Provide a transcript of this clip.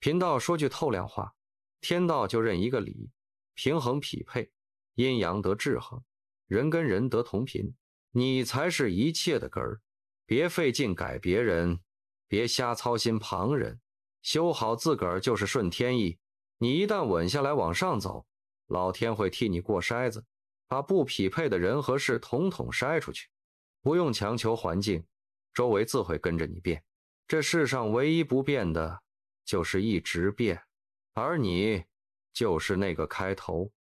贫道说句透亮话，天道就认一个理，平衡匹配，阴阳得制衡，人跟人得同频，你才是一切的根儿。别费劲改别人，别瞎操心旁人，修好自个儿就是顺天意。你一旦稳下来往上走，老天会替你过筛子，把不匹配的人和事统统筛出去。不用强求环境，周围自会跟着你变。这世上唯一不变的就是一直变，而你就是那个开头。